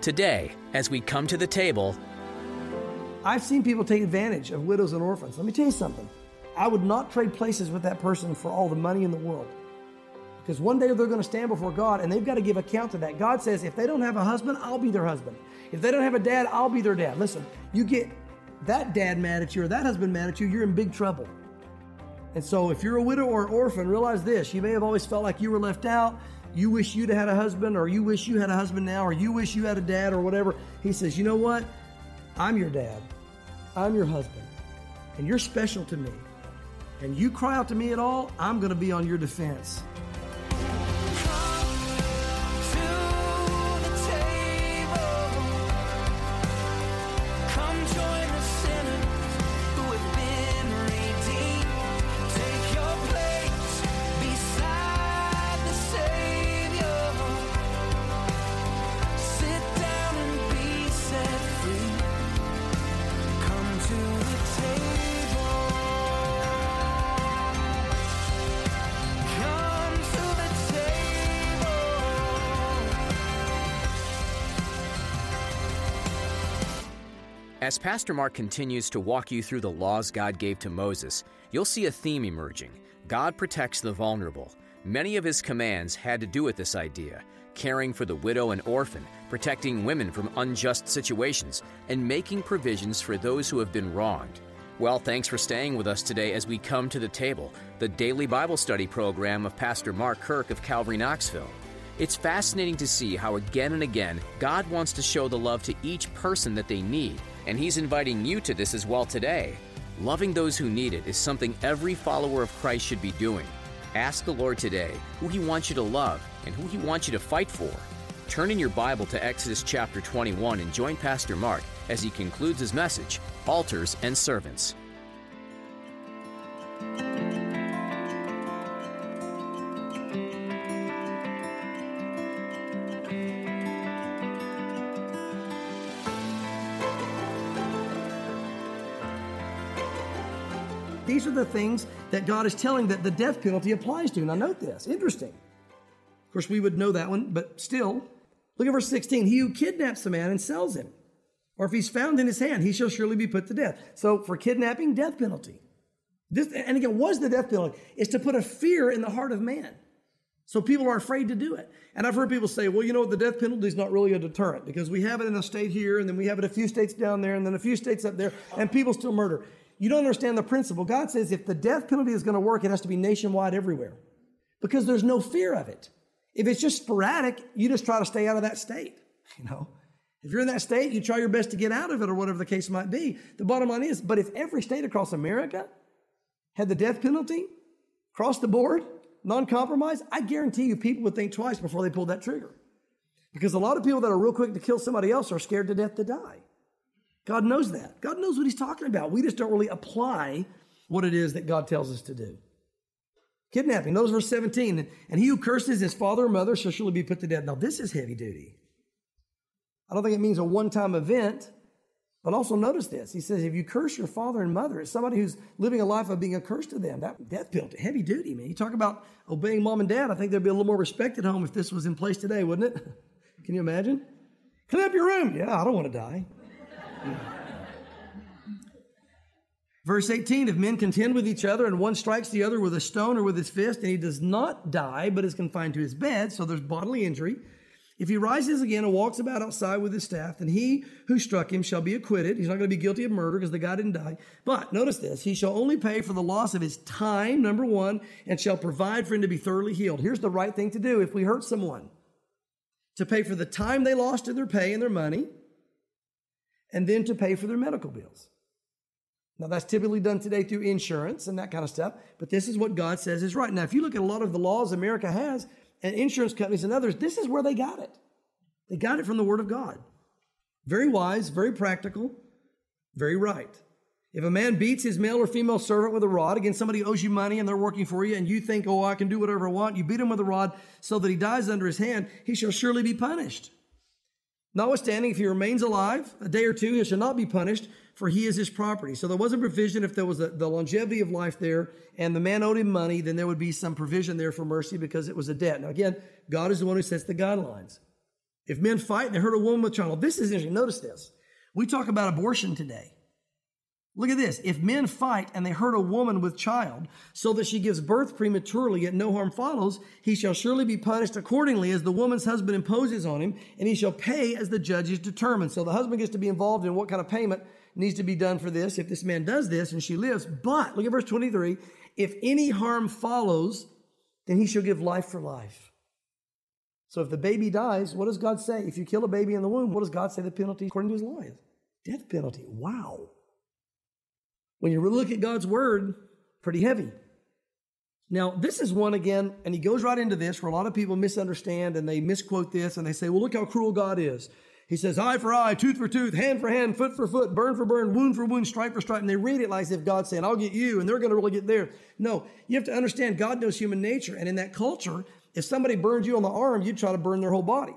Today, as we come to the table, I've seen people take advantage of widows and orphans. Let me tell you something. I would not trade places with that person for all the money in the world. Because one day they're going to stand before God and they've got to give account to that. God says, if they don't have a husband, I'll be their husband. If they don't have a dad, I'll be their dad. Listen, you get that dad mad at you or that husband mad at you, you're in big trouble. And so if you're a widow or an orphan, realize this. You may have always felt like you were left out. You wish you'd had a husband, or you wish you had a husband now, or you wish you had a dad or whatever. He says, you know what? I'm your dad. I'm your husband. And you're special to me. And you cry out to me at all, I'm going to be on your defense. As Pastor Mark continues to walk you through the laws God gave to Moses, you'll see a theme emerging. God protects the vulnerable. Many of his commands had to do with this idea: caring for the widow and orphan, protecting women from unjust situations, and making provisions for those who have been wronged. Well, thanks for staying with us today as we come to the table, the daily Bible study program of Pastor Mark Kirk of Calvary Knoxville. It's fascinating to see how again and again God wants to show the love to each person that they need, and he's inviting you to this as well today. Loving those who need it is something every follower of Christ should be doing. Ask the Lord today who he wants you to love and who he wants you to fight for. Turn in your Bible to Exodus chapter 21 and join Pastor Mark as he concludes his message, Altars and Servants. These are the things that God is telling that the death penalty applies to. Now note this, interesting. Of course, we would know that one, but still, look at verse 16. He who kidnaps a man and sells him, or if he's found in his hand, he shall surely be put to death. So for kidnapping, death penalty. This, and again, what is the death penalty? It's to put a fear in the heart of man. So people are afraid to do it. And I've heard people say, well, you know what, the death penalty is not really a deterrent because we have it in a state here, and then we have it a few states down there, and then a few states up there, and people still murder. You don't understand the principle. God says if the death penalty is going to work, it has to be nationwide everywhere because there's no fear of it. If it's just sporadic, you just try to stay out of that state. You know, if you're in that state, you try your best to get out of it or whatever the case might be. The bottom line is, but if every state across America had the death penalty across the board, non-compromise, I guarantee you people would think twice before they pulled that trigger. Because a lot of people that are real quick to kill somebody else are scared to death to die. God knows that. God knows what he's talking about. We just don't really apply what it is that God tells us to do. Kidnapping, notice verse 17. And he who curses his father or mother shall surely be put to death. Now this is heavy duty. I don't think it means a one-time event, but also notice this. He says if you curse your father and mother, it's somebody who's living a life of being a curse to them. That death penalty, heavy duty, man. You talk about obeying mom and dad, I think there'd be a little more respect at home if this was in place today, wouldn't it? Can you imagine? Clean up your room. Yeah, I don't want to die. Verse 18, if men contend with each other and one strikes the other with a stone or with his fist and he does not die but is confined to his bed, so there's bodily injury, if he rises again and walks about outside with his staff, then he who struck him shall be acquitted. He's not going to be guilty of murder because the guy didn't die. But notice this, he shall only pay for the loss of his time, number one, and shall provide for him to be thoroughly healed. Here's the right thing to do if we hurt someone. To pay for the time they lost in their pay and their money, and then to pay for their medical bills. Now, that's typically done today through insurance and that kind of stuff, but this is what God says is right. Now, if you look at a lot of the laws America has, and insurance companies and others, this is where they got it. They got it from the Word of God. Very wise, very practical, very right. If a man beats his male or female servant with a rod, again, somebody owes you money and they're working for you, and you think, oh, I can do whatever I want, you beat him with a rod so that he dies under his hand, he shall surely be punished. Notwithstanding, if he remains alive a day or two, he shall not be punished, for he is his property. So there was a provision if there was the longevity of life there and the man owed him money, then there would be some provision there for mercy because it was a debt. Now again, God is the one who sets the guidelines. If men fight and they hurt a woman with child. This is interesting. Notice this. We talk about abortion today. Look at this. If men fight and they hurt a woman with child so that she gives birth prematurely yet no harm follows, he shall surely be punished accordingly as the woman's husband imposes on him, and he shall pay as the judges determine. So the husband gets to be involved in what kind of payment needs to be done for this if this man does this and she lives. But, look at verse 23, if any harm follows, then he shall give life for life. So if the baby dies, what does God say? If you kill a baby in the womb, what does God say the penalty according to his law is? Death penalty. Wow. When you look at God's word, pretty heavy. Now, this is one again, and he goes right into this where a lot of people misunderstand and they misquote this and they say, well, look how cruel God is. He says, eye for eye, tooth for tooth, hand for hand, foot for foot, burn for burn, wound for wound, stripe for stripe. And they read it like as if God's saying, I'll get you, and they're going to really get there. No, you have to understand God knows human nature. And in that culture, if somebody burned you on the arm, you'd try to burn their whole body.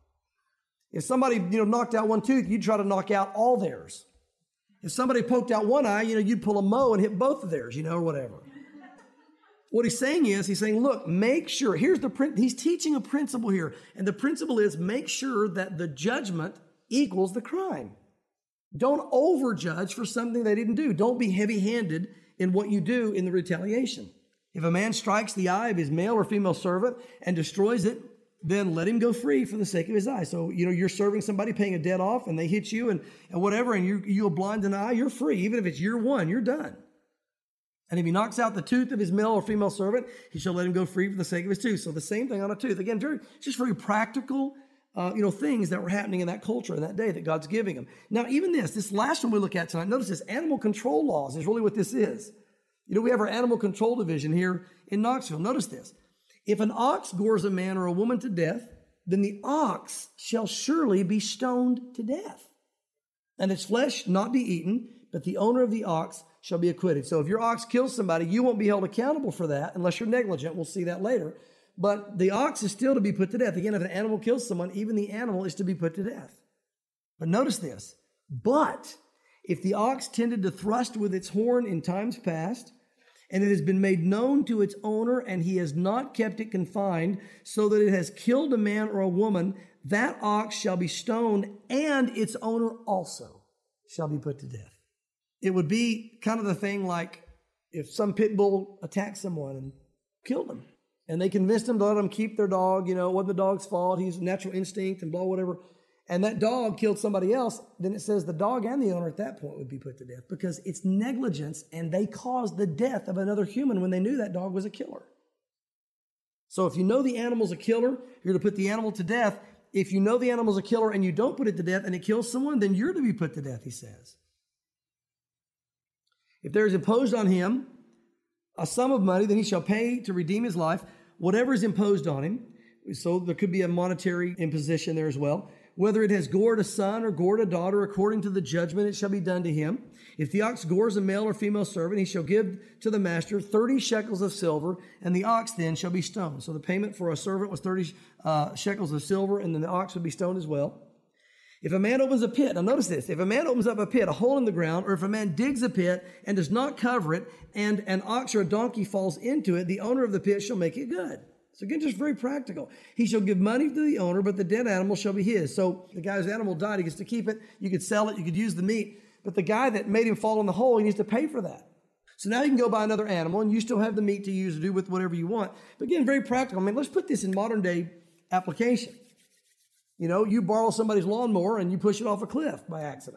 If somebody, knocked out one tooth, you'd try to knock out all theirs. If somebody poked out one eye, you'd pull a mow and hit both of theirs, or whatever. What he's saying is, look, make sure, he's teaching a principle here. And the principle is make sure that the judgment equals the crime. Don't overjudge for something they didn't do. Don't be heavy-handed in what you do in the retaliation. If a man strikes the eye of his male or female servant and destroys it, then let him go free for the sake of his eye. So, you're serving somebody, paying a debt off, and they hit you and whatever, and you'll blind an eye, you're free. Even if it's year one, you're done. And if he knocks out the tooth of his male or female servant, he shall let him go free for the sake of his tooth. So the same thing on a tooth. Again, just very practical, things that were happening in that culture in that day that God's giving them. Now, even this last one we look at tonight, notice this, animal control laws is really what this is. We have our animal control division here in Knoxville. Notice this. If an ox gores a man or a woman to death, then the ox shall surely be stoned to death, and its flesh not be eaten, but the owner of the ox shall be acquitted. So if your ox kills somebody, you won't be held accountable for that unless you're negligent. We'll see that later. But the ox is still to be put to death. Again, if an animal kills someone, even the animal is to be put to death. But notice this. But if the ox tended to thrust with its horn in times past, and it has been made known to its owner, and he has not kept it confined, so that it has killed a man or a woman, that ox shall be stoned, and its owner also shall be put to death. It would be kind of the thing like if some pit bull attacked someone and killed them, and they convinced them to let them keep their dog, it wasn't the dog's fault, he's natural instinct and blah, whatever, and that dog killed somebody else, then it says the dog and the owner at that point would be put to death because it's negligence and they caused the death of another human when they knew that dog was a killer. So if you know the animal's a killer, you're to put the animal to death. If you know the animal's a killer and you don't put it to death and it kills someone, then you're to be put to death, he says. If there is imposed on him a sum of money, then he shall pay to redeem his life, whatever is imposed on him. So there could be a monetary imposition there as well. Whether it has gored a son or gored a daughter, according to the judgment, it shall be done to him. If the ox gores a male or female servant, he shall give to the master 30 shekels of silver, and the ox then shall be stoned. So the payment for a servant was 30 shekels of silver, and then the ox would be stoned as well. If a man opens a pit, now notice this, if a man opens up a pit, a hole in the ground, or if a man digs a pit and does not cover it, and an ox or a donkey falls into it, the owner of the pit shall make it good. So again, just very practical. He shall give money to the owner, but the dead animal shall be his. So the guy's animal died, he gets to keep it. You could sell it, you could use the meat. But the guy that made him fall in the hole, he needs to pay for that. So now you can go buy another animal, and you still have the meat to use to do with whatever you want. But again, very practical. Let's put this in modern day application. You borrow somebody's lawnmower and you push it off a cliff by accident.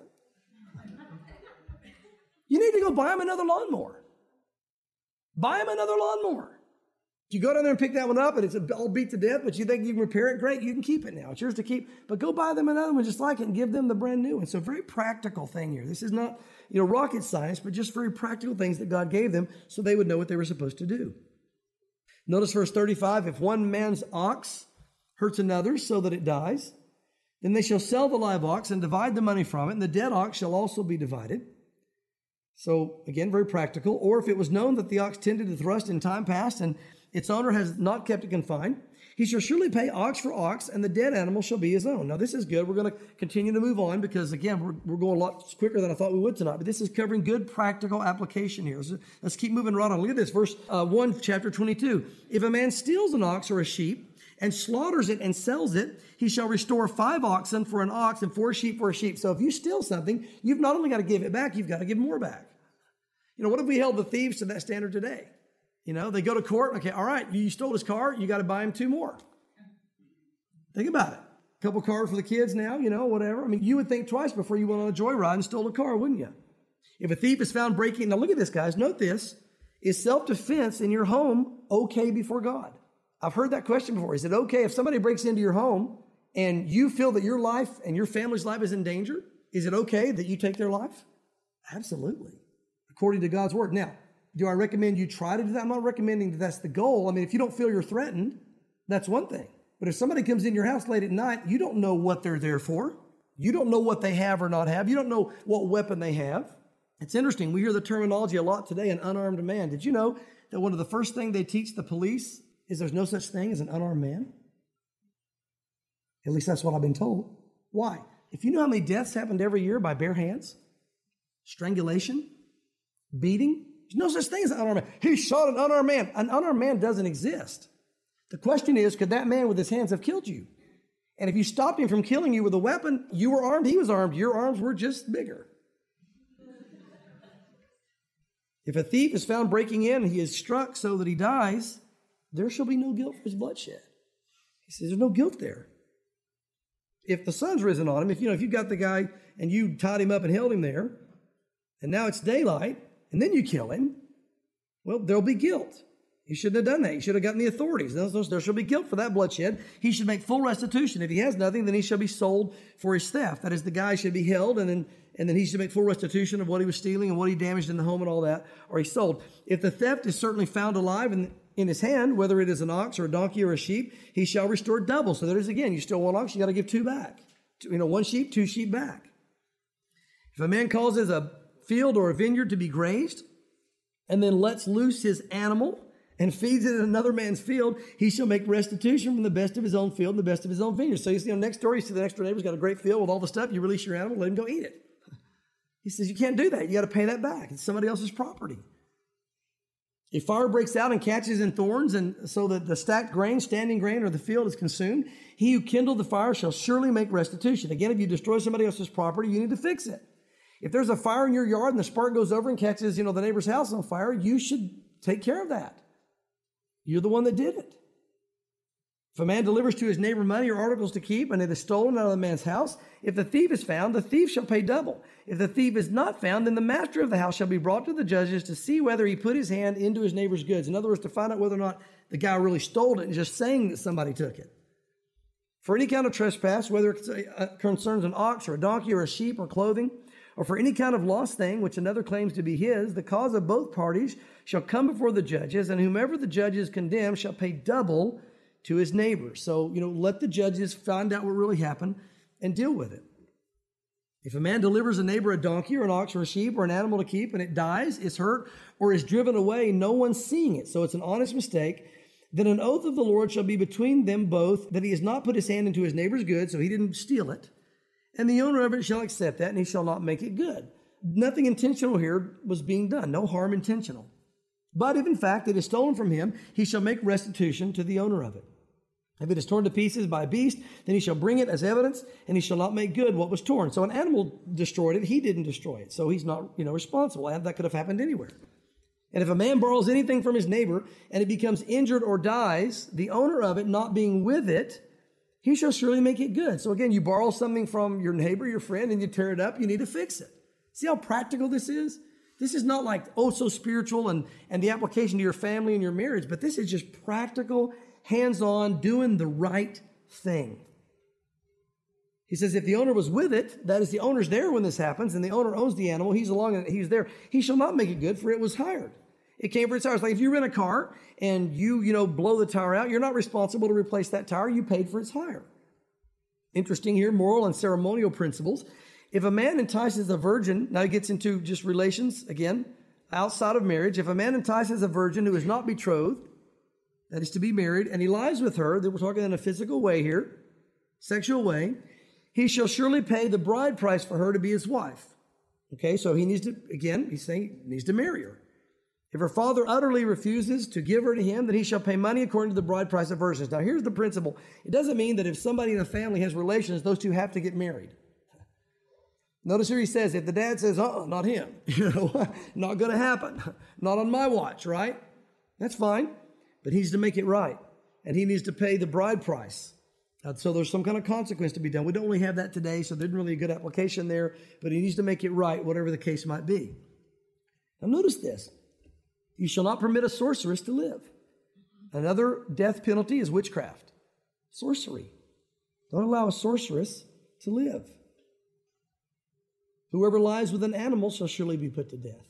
You need to go buy him another lawnmower. Buy him another lawnmower. If you go down there and pick that one up and it's all beat to death, but you think you can repair it, great, you can keep it now. It's yours to keep. But go buy them another one just like it and give them the brand new one. So very practical thing here. This is not, rocket science, but just very practical things that God gave them so they would know what they were supposed to do. Notice verse 35, if one man's ox hurts another so that it dies, then they shall sell the live ox and divide the money from it, and the dead ox shall also be divided. So again, very practical. Or if it was known that the ox tended to thrust in time past and its owner has not kept it confined, he shall surely pay ox for ox, and the dead animal shall be his own. Now, this is good. We're going to continue to move on because, again, we're going a lot quicker than I thought we would tonight. But this is covering good practical application here. So let's keep moving right on. Look at this, verse 1, chapter 22. If a man steals an ox or a sheep and slaughters it and sells it, he shall restore 5 oxen for an ox and 4 sheep for a sheep. So if you steal something, you've not only got to give it back, you've got to give more back. What if we held the thieves to that standard today? They go to court. Okay, all right, you stole his car. You got to buy him 2 more. Think about it. A couple cars for the kids now, whatever. I mean, you would think twice before you went on a joyride and stole a car, wouldn't you? If a thief is found breaking, now look at this, guys. Note this. Is self-defense in your home okay before God? I've heard that question before. Is it okay if somebody breaks into your home and you feel that your life and your family's life is in danger? Is it okay that you take their life? Absolutely. According to God's word. Now, do I recommend you try to do that? I'm not recommending that that's the goal. I mean, if you don't feel you're threatened, that's one thing. But if somebody comes in your house late at night, you don't know what they're there for. You don't know what they have or not have. You don't know what weapon they have. It's interesting. We hear the terminology a lot today, an unarmed man. Did you know that one of the first things they teach the police is there's no such thing as an unarmed man? At least that's what I've been told. Why? If you know how many deaths happened every year by bare hands, strangulation, beating, there's no such thing as an unarmed man. He shot an unarmed man. An unarmed man doesn't exist. The question is, could that man with his hands have killed you? And if you stopped him from killing you with a weapon, you were armed, he was armed, your arms were just bigger. If a thief is found breaking in and he is struck so that he dies, there shall be no guilt for his bloodshed. He says there's no guilt there. If the sun's risen on him, if you've got the guy and you tied him up and held him there, and now it's daylight, and then you kill him, well, there'll be guilt. You shouldn't have done that. You should have gotten the authorities. There shall be guilt for that bloodshed. He should make full restitution. If he has nothing, then he shall be sold for his theft. That is, the guy should be held, and then he should make full restitution of what he was stealing and what he damaged in the home and all that, or he's sold. If the theft is certainly found alive in his hand, whether it is an ox or a donkey or a sheep, he shall restore double. So there is, again, you steal 1 ox, you got to give 2 back. 1 sheep, 2 sheep back. If a man causes a field or a vineyard to be grazed and then lets loose his animal and feeds it in another man's field, he shall make restitution from the best of his own field and the best of his own vineyard. So you see, next door, you see the next door neighbor's got a great field with all the stuff. You release your animal, let him go eat it. He says, you can't do that. You got to pay that back. It's somebody else's property. If fire breaks out and catches in thorns, and so that the stacked grain, standing grain, or the field is consumed, he who kindled the fire shall surely make restitution. Again, if you destroy somebody else's property, you need to fix it. If there's a fire in your yard and the spark goes over and catches, the neighbor's house on fire, you should take care of that. You're the one that did it. If a man delivers to his neighbor money or articles to keep, and it is stolen out of the man's house, if the thief is found, the thief shall pay double. If the thief is not found, then the master of the house shall be brought to the judges to see whether he put his hand into his neighbor's goods. In other words, to find out whether or not the guy really stole it and just saying that somebody took it. For any kind of trespass, whether it concerns an ox or a donkey or a sheep or clothing, or for any kind of lost thing which another claims to be his, the cause of both parties shall come before the judges, and whomever the judges condemn shall pay double to his neighbor. So, let the judges find out what really happened and deal with it. If a man delivers a neighbor a donkey or an ox or a sheep or an animal to keep, and it dies, is hurt, or is driven away, no one seeing it, so it's an honest mistake, then an oath of the Lord shall be between them both, that he has not put his hand into his neighbor's goods, so he didn't steal it. And the owner of it shall accept that, and he shall not make it good. Nothing intentional here was being done, no harm intentional. But if in fact it is stolen from him, he shall make restitution to the owner of it. If it is torn to pieces by a beast, then he shall bring it as evidence, and he shall not make good what was torn. So an animal destroyed it, he didn't destroy it. So he's not, responsible. That could have happened anywhere. And if a man borrows anything from his neighbor, and it becomes injured or dies, the owner of it not being with it, he shall surely make it good. So again, you borrow something from your neighbor, your friend, and you tear it up, you need to fix it. See how practical this is? This is not like, so spiritual and the application to your family and your marriage, but this is just practical, hands-on, doing the right thing. He says, if the owner was with it, that is, the owner's there when this happens, and the owner owns the animal, he's along and he's there, he shall not make it good, for it was hired. It came for its tire. It's like if you rent a car and you blow the tire out, you're not responsible to replace that tire. You paid for its hire. Interesting here, moral and ceremonial principles. If a man entices a virgin, now he gets into just relations, again, outside of marriage. If a man entices a virgin who is not betrothed, that is to be married, and he lies with her, that we're talking in a physical way here, sexual way, he shall surely pay the bride price for her to be his wife. Okay, so he needs to, again, he's saying he needs to marry her. If her father utterly refuses to give her to him, then he shall pay money according to the bride price of virgins. Now, here's the principle. It doesn't mean that if somebody in a family has relations, those two have to get married. Notice here he says, if the dad says, not him, not going to happen. Not on my watch, right? That's fine. But he needs to make it right. And he needs to pay the bride price. So there's some kind of consequence to be done. We don't really have that today, so there's really a good application there. But he needs to make it right, whatever the case might be. Now notice this. You shall not permit a sorceress to live. Another death penalty is witchcraft. Sorcery. Don't allow a sorceress to live. Whoever lies with an animal shall surely be put to death.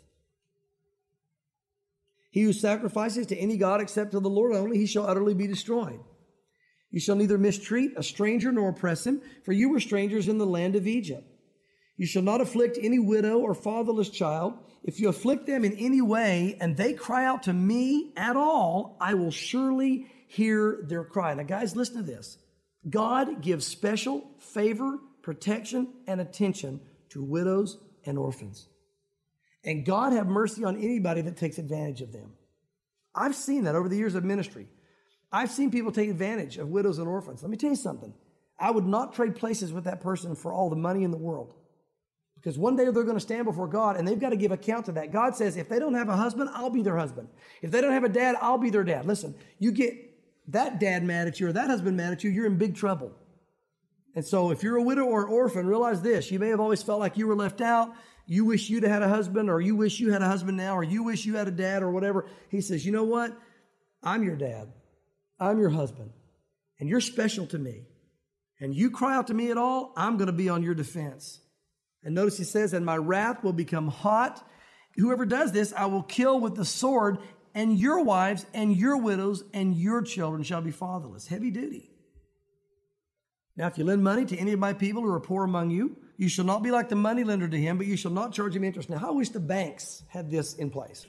He who sacrifices to any god except to the Lord only, he shall utterly be destroyed. You shall neither mistreat a stranger nor oppress him, for you were strangers in the land of Egypt. You shall not afflict any widow or fatherless child. If you afflict them in any way, and they cry out to me at all, I will surely hear their cry. Now, guys, listen to this. God gives special favor, protection, and attention to widows and orphans. And God have mercy on anybody that takes advantage of them. I've seen that over the years of ministry. I've seen people take advantage of widows and orphans. Let me tell you something. I would not trade places with that person for all the money in the world. Because one day they're going to stand before God and they've got to give account to that. God says, if they don't have a husband, I'll be their husband. If they don't have a dad, I'll be their dad. Listen, you get that dad mad at you or that husband mad at you, you're in big trouble. And so if you're a widow or an orphan, realize this. You may have always felt like you were left out. You wish you'd had a husband, or you wish you had a husband now, or you wish you had a dad or whatever. He says, you know what? I'm your dad. I'm your husband. And you're special to me. And you cry out to me at all, I'm going to be on your defense. And notice he says, and my wrath will become hot. Whoever does this, I will kill with the sword, and your wives and your widows and your children shall be fatherless. Heavy duty. Now, if you lend money to any of my people who are poor among you, you shall not be like the money lender to him, but you shall not charge him interest. Now, I wish the banks had this in place.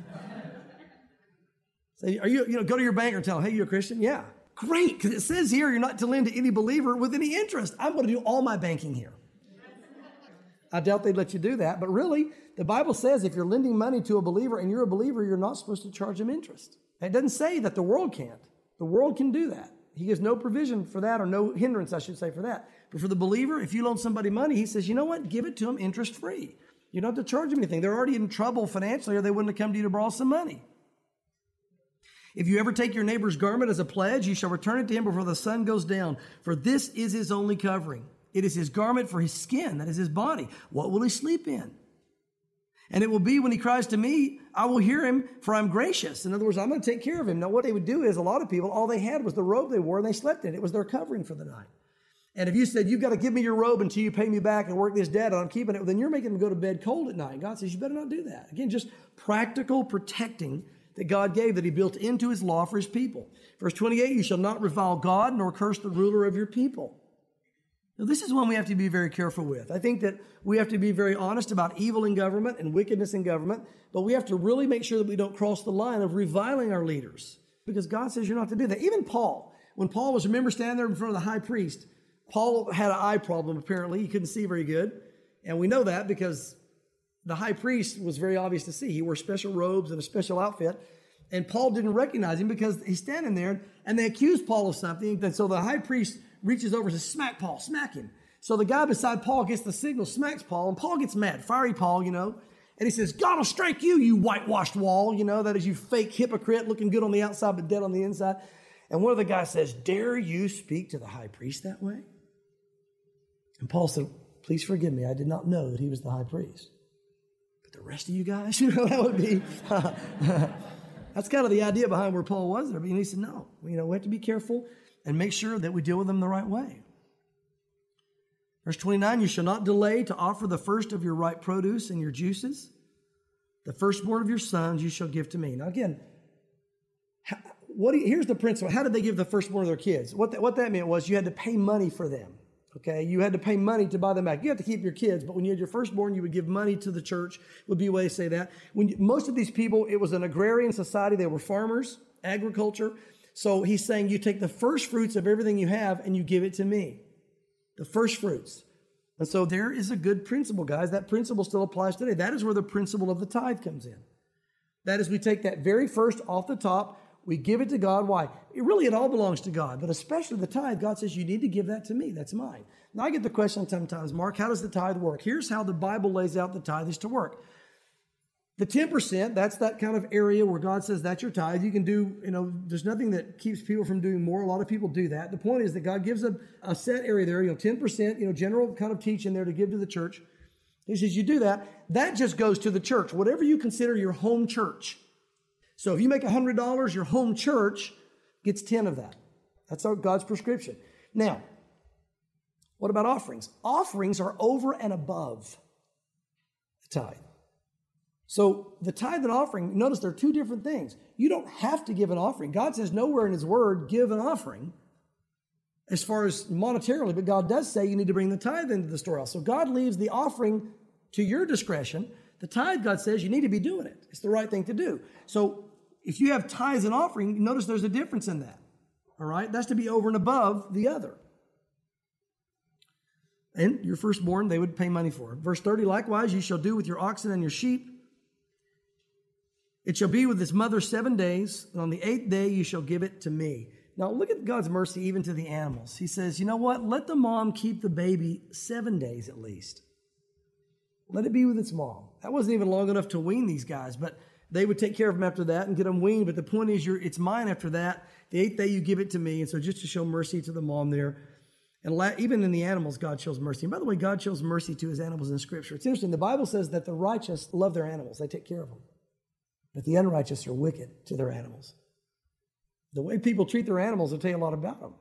Say, go to your bank and tell them, hey, you're a Christian? Yeah. Great, because it says here you're not to lend to any believer with any interest. I'm going to do all my banking here. I doubt they'd let you do that, but really, the Bible says if you're lending money to a believer and you're a believer, you're not supposed to charge them interest. It doesn't say that the world can't. The world can do that. He gives no provision for that, or no hindrance, I should say, for that. But for the believer, if you loan somebody money, he says, you know what? Give it to them interest-free. You don't have to charge them anything. They're already in trouble financially, or they wouldn't have come to you to borrow some money. If you ever take your neighbor's garment as a pledge, you shall return it to him before the sun goes down. For this is his only covering. It is his garment for his skin, that is his body. What will he sleep in? And it will be when he cries to me, I will hear him, for I'm gracious. In other words, I'm going to take care of him. Now, what they would do is, a lot of people, all they had was the robe they wore, and they slept in it. It was their covering for the night. And if you said, you've got to give me your robe until you pay me back and work this debt, and I'm keeping it, well, then you're making them go to bed cold at night. And God says, you better not do that. Again, just practical protecting that God gave, that he built into his law for his people. Verse 28, you shall not revile God nor curse the ruler of your people. Now, this is one we have to be very careful with. I think that we have to be very honest about evil in government and wickedness in government, but we have to really make sure that we don't cross the line of reviling our leaders, because God says you're not to do that. Even Paul, when Paul was, remember, standing there in front of the high priest, Paul had an eye problem, apparently. He couldn't see very good, and we know that because the high priest was very obvious to see. He wore special robes and a special outfit, and Paul didn't recognize him because he's standing there, and they accused Paul of something, and so the high priest reaches over and says, smack Paul, smack him. So the guy beside Paul gets the signal, smacks Paul, and Paul gets mad, fiery Paul, and he says, God will strike you, you whitewashed wall, that is, you fake hypocrite looking good on the outside but dead on the inside. And one of the guys says, dare you speak to the high priest that way? And Paul said, please forgive me, I did not know that he was the high priest. But the rest of you guys, that would be, that's kind of the idea behind where Paul was there. But he said, no, we have to be careful and make sure that we deal with them the right way. Verse 29, you shall not delay to offer the first of your ripe produce and your juices. The firstborn of your sons you shall give to me. Now again, here's the principle. How did they give the firstborn of their kids? What that meant was you had to pay money for them. Okay, you had to pay money to buy them back. You have to keep your kids, but when you had your firstborn, you would give money to the church, would be a way to say that. Most of these people, it was an agrarian society. They were farmers, agriculture. So he's saying you take the first fruits of everything you have and you give it to me. The first fruits. And so there is a good principle, guys. That principle still applies today. That is where the principle of the tithe comes in. That is, we take that very first off the top, we give it to God. Why? It all belongs to God, but especially the tithe. God says, you need to give that to me. That's mine. Now, I get the question sometimes, Mark, how does the tithe work? Here's how the Bible lays out the tithe is to work. The 10%, that's that kind of area where God says that's your tithe. You can do, there's nothing that keeps people from doing more. A lot of people do that. The point is that God gives a set area there, 10%, general kind of teaching there to give to the church. He says you do that. That just goes to the church, whatever you consider your home church. So if you make $100, your home church gets 10 of that. That's God's prescription. Now, what about offerings? Offerings are over and above the tithe. So the tithe and offering, notice there are two different things. You don't have to give an offering. God says nowhere in His Word, give an offering as far as monetarily, but God does say you need to bring the tithe into the storehouse. So God leaves the offering to your discretion. The tithe, God says, you need to be doing it. It's the right thing to do. So if you have tithes and offering, notice there's a difference in that. All right? That's to be over and above the other. And your firstborn, they would pay money for. Verse 30, likewise, you shall do with your oxen and your sheep. It shall be with its mother 7 days, and on the 8th day you shall give it to me. Now look at God's mercy even to the animals. He says, you know what? Let the mom keep the baby 7 days at least. Let it be with its mom. That wasn't even long enough to wean these guys, but they would take care of them after that and get them weaned. But the point is, it's mine after that. The 8th day you give it to me. And so just to show mercy to the mom there. And even in the animals, God shows mercy. And by the way, God shows mercy to His animals in Scripture. It's interesting. The Bible says that the righteous love their animals. They take care of them. But the unrighteous are wicked to their animals. The way people treat their animals will tell you a lot about them.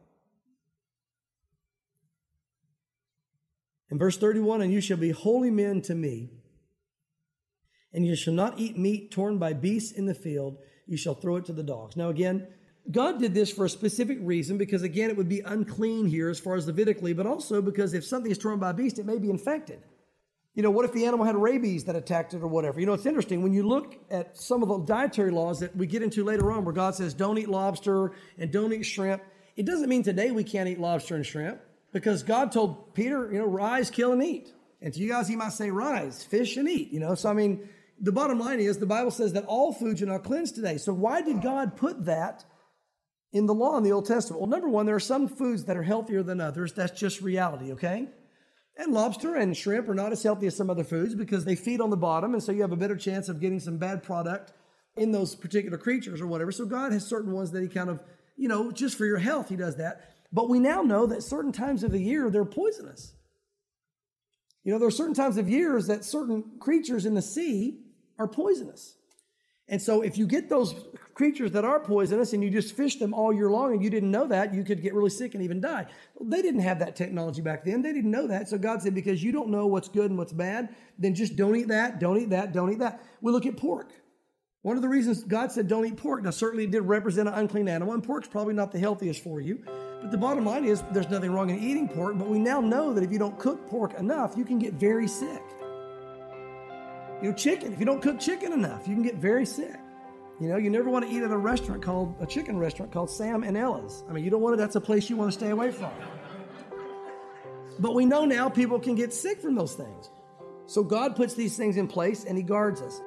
In verse 31, and you shall be holy men to me, and you shall not eat meat torn by beasts in the field. You shall throw it to the dogs. Now again, God did this for a specific reason, because again, it would be unclean here as far as Levitically, but also because if something is torn by a beast, it may be infected. What if the animal had rabies that attacked it or whatever? It's interesting. When you look at some of the dietary laws that we get into later on where God says don't eat lobster and don't eat shrimp, it doesn't mean today we can't eat lobster and shrimp, because God told Peter, rise, kill, and eat. And to you guys, He might say rise, fish, and eat. So the bottom line is the Bible says that all foods are not cleansed today. So why did God put that in the law in the Old Testament? Well, number one, there are some foods that are healthier than others. That's just reality, okay? And lobster and shrimp are not as healthy as some other foods because they feed on the bottom, and so you have a better chance of getting some bad product in those particular creatures or whatever. So God has certain ones that He kind of, just for your health, He does that. But we now know that certain times of the year, they're poisonous. There are certain times of years that certain creatures in the sea are poisonous. And so if you get those creatures that are poisonous and you just fish them all year long and you didn't know that, you could get really sick and even die. Well, they didn't have that technology back then. They didn't know that. So God said, because you don't know what's good and what's bad, then just don't eat that, don't eat that, don't eat that. We look at pork. One of the reasons God said don't eat pork, now certainly it did represent an unclean animal, and pork's probably not the healthiest for you. But the bottom line is there's nothing wrong in eating pork, but we now know that if you don't cook pork enough, you can get very sick. Chicken, if you don't cook chicken enough, you can get very sick. You never want to eat at a chicken restaurant called Sam and Ella's. You don't want to, that's a place you want to stay away from. But we know now people can get sick from those things. So God puts these things in place and He guards us.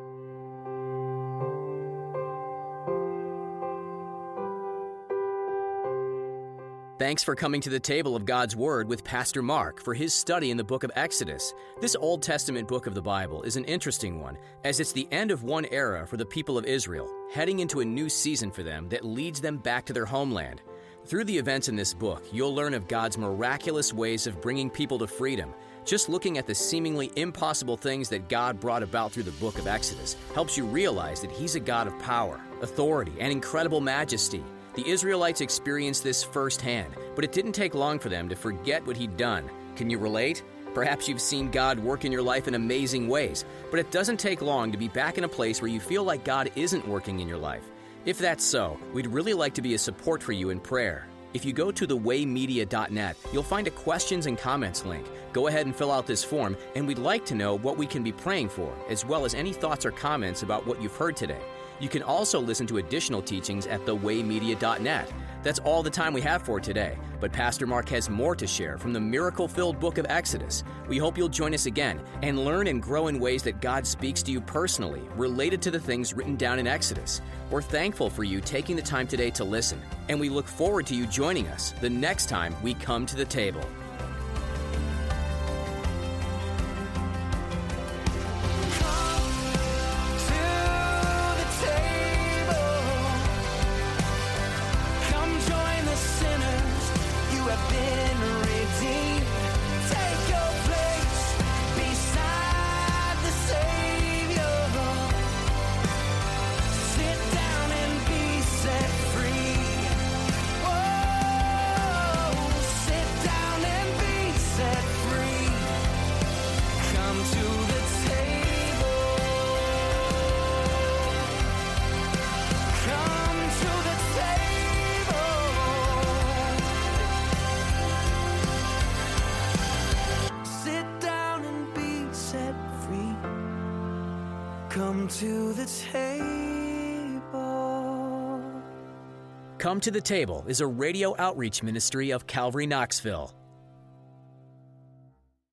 Thanks for coming to the table of God's Word with Pastor Mark for his study in the book of Exodus. This Old Testament book of the Bible is an interesting one, as it's the end of one era for the people of Israel, heading into a new season for them that leads them back to their homeland. Through the events in this book, you'll learn of God's miraculous ways of bringing people to freedom. Just looking at the seemingly impossible things that God brought about through the book of Exodus helps you realize that He's a God of power, authority, and incredible majesty. The Israelites experienced this firsthand, but it didn't take long for them to forget what He'd done. Can you relate? Perhaps you've seen God work in your life in amazing ways, but it doesn't take long to be back in a place where you feel like God isn't working in your life. If that's so, we'd really like to be a support for you in prayer. If you go to thewaymedia.net, you'll find a questions and comments link. Go ahead and fill out this form, and we'd like to know what we can be praying for, as well as any thoughts or comments about what you've heard today. You can also listen to additional teachings at thewaymedia.net. That's all the time we have for today, but Pastor Mark has more to share from the miracle-filled book of Exodus. We hope you'll join us again and learn and grow in ways that God speaks to you personally, related to the things written down in Exodus. We're thankful for you taking the time today to listen, and we look forward to you joining us the next time we come to the table. Come to the table. Come to the Table is a radio outreach ministry of Calvary Knoxville.